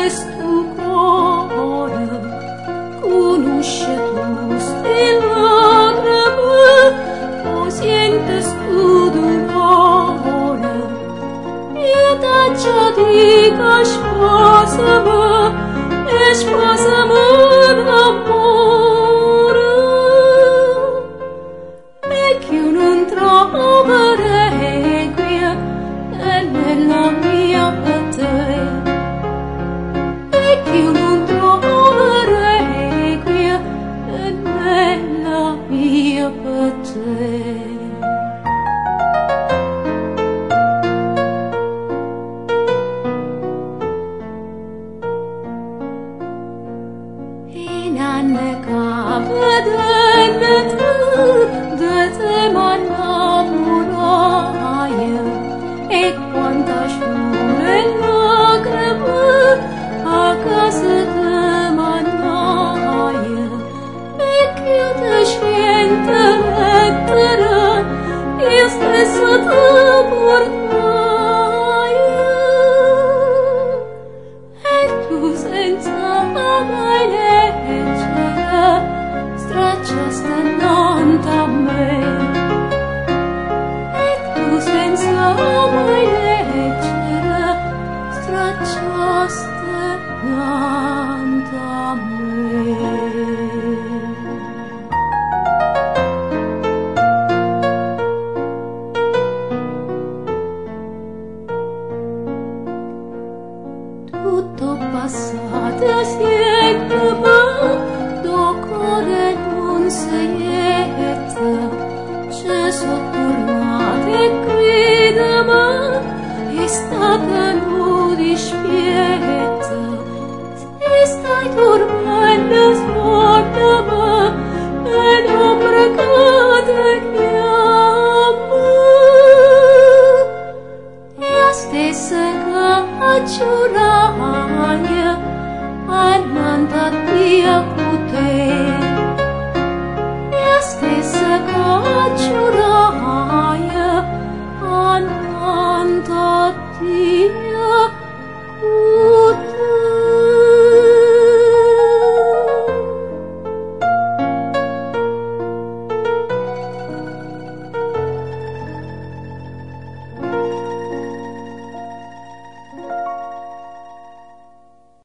questo cuore conosce tutte lacrime, o sientes tu dolore, e taccia dica spasama d'amore, e che non trova requie nella mia te, e che non trova requie nella mia te. De te m'innamorai, e quanta sciure lacrime a casa te mandai, e che io te sciente lettere io stesso te portai, e tu senza mai leggere stracciaste innanzi a me, e tu senza mai leggere stracciaste innanzi a me. Tutto passato siete, ma do cuore non siete, ci sono tornate qui da me, e state nudi spiete, se stai dormendo sguarda me, e l'ombra che te chiama, e a stessa cacciuraglia annanta via con te, e a stessa cacciuraglia annanta via.